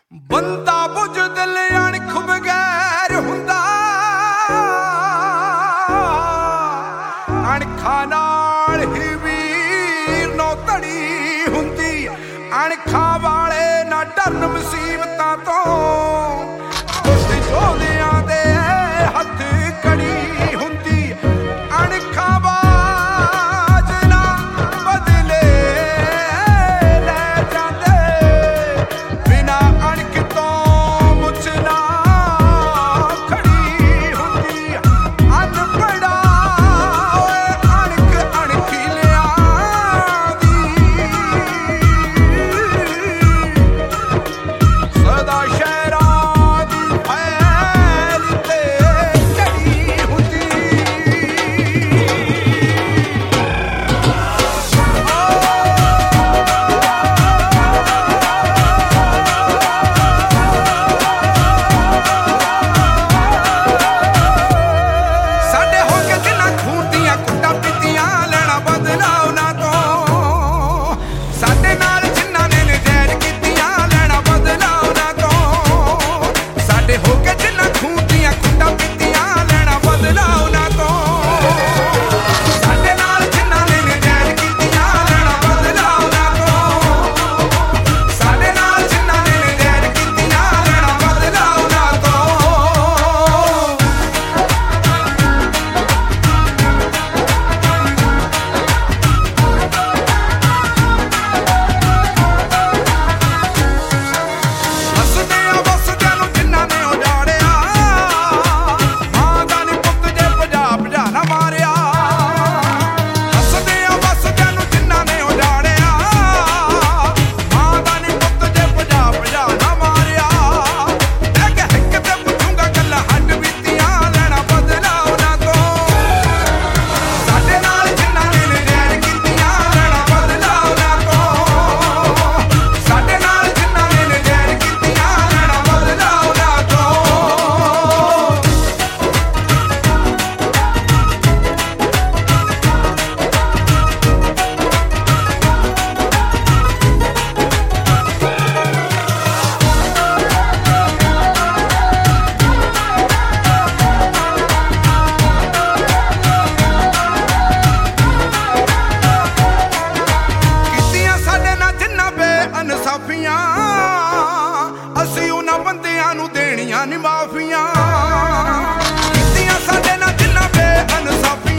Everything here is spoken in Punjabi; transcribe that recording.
ਬੰਦਾ ਬੁਝ ਦਿਲ ਅਣਖ ਬਗੈਰ ਹੁੰਦਾ, ਅਣਖਾਂ ਨਾਲ ਹੀ ਵੀਰ ਨੋ ਧੜੀ ਹੁੰਦੀ। ਅਣਖਾਂ ਵਾਲੇ ਨਾ ਡਰਨ ਮੁਸੀਬਤਾਂ ਤੋਂ, ਉਸ ਜੋਧਿਆਂ ਦੇ ਹੱਥ ਕੜੀ ਹੁੰਦੀ। ਅਣਖਾਂ ਬਾਜ ਨਾ ਬਦਲੇ ਲੈ ਜਾਂਦੇ, ਬਿਨਾਂ ਅਣਖ ਤੋਂ ਮੁੱਛ ਨਾ ਖੜੀ ਹੁੰਦੀ। ਅਨਪੜਾ ਓਏ ਅਣਖ ਅਣਖੀ ਲਿਆਂਦੀ, ਸਦਾ ਸ਼ਹਿਰਾਂ ਦੀ ਫੈਲ ਤੇ ਚੜੀ ਹੁੰਦੀ। ਸਾਡੇ ਹੋ ਕੇ ਜਿੰਨਾ ਖੂਨ ਦੀਆਂ ਕੁੱਟਾਂ ਪੀਤੀਆਂ, ਲੈਣਾ ਬਦਲਾ ਉਹਨਾਂ ਤੋਂ। ਸਾਡੇ ਨਾਲ ਜਿੰਨਾ ਨੇ ਨਜਾਇਜ਼ ਕੀਤੀਆਂ, ਲੈਣਾ ਬਦਲਾ ਉਹਨਾਂ ਤੋਂ। ਸਾਡੇ ਹੋ ਕੇ ਜਿੰਨਾ ਖੂਨ ਦੀਆਂ ਕੁੱਟਾਂ ਪੀਤੀਆਂ, ਲੈਣਾ ਬਦਲਾ ਉਹਨਾਂ ਤੋਂ। ਸਾਡੇ ਨਾਲ ਜਿੰਨਾ ਨੇ ਨਜਾਇਜ਼ ਕੀਤੀਆਂ, ਲੈਣਾ ਬਦਲਾ ਉਹਨਾਂ ਤੋਂ। ਸਾਡੇ ਨਾਲ ਜਿੰਨਾ ਨੇ ਨਜਾਇਜ਼ ਕੀਤੀਆਂ, ਲੈਣਾ ਬਦਲਾ ਉਹਨਾਂ ਤੋਂ। ਹੱਸਦਿਆਂ ਵਸਦਿਆਂ ਨੂੰ ਜਿਨ੍ਹਾਂ ਨੇ ਉਜਾੜਿਆ, ਮਾਂ ਦਾ ਨੀ ਪੁੱਤ ਜੇ ਭਜਾ ਭਜਾ ਨਾ ਮਾਰਿਆ। ਹੱਸਦਿਆਂ ਵਸਦਿਆਂ ਨੂੰ ਜਿਨ੍ਹਾਂ ਨੇ ਉਜਾੜਿਆ, ਮਾਂ ਦਾ ਨੀ ਪੁੱਤ ਜੇ ਭਜਾ ਭਜਾ ਨਾ ਮਾਰਿਆ। ਲੈ ਕੇ ਹਿੱਕ ਤੇ ਪੁੱਛੂੰਗਾ ਗੱਲਾਂ ਹੱਡ ਬੀਤੀਆਂ, ਲੈਣਾ ਬਦਲਾ ਉਹਨਾਂ ਤੋਂ। ਸਾਡੇ ਨਾਲ ਜਿਨ੍ਹਾਂ ਨੇ ਨਜਾਇਜ਼ ਕੀਤੀਆਂ, ਲੈਣਾ ਬਦਲਾ ਉਹਨਾਂ ਤੋਂ। ਸਾਡੇ ਨਾਲ ਜਿਨ੍ਹਾਂ ਨੇ ਨਜਾਇਜ਼ ਕੀਤੀਆਂ, ਲੈਣਾ ਬਦਲਾ ਉਹਨਾਂ ਤੋਂ। ਕੀਤੀਆਂ ਸਾਡੇ ਨਾਲ ਜਿੰਨਾ ਬੇਇਨਸਾਫੀਆਂ, ਅਸੀਂ ਉਹਨਾਂ ਬੰਦਿਆਂ ਨੂੰ ਦੇਣੀਆਂ ਨੀ ਮਾਫੀਆਂ। ਕੀਤੀਆਂ ਸਾਡੇ ਨਾਲ ਜਿੰਨਾ ਬੇਇਨਸਾਫੀਆਂ,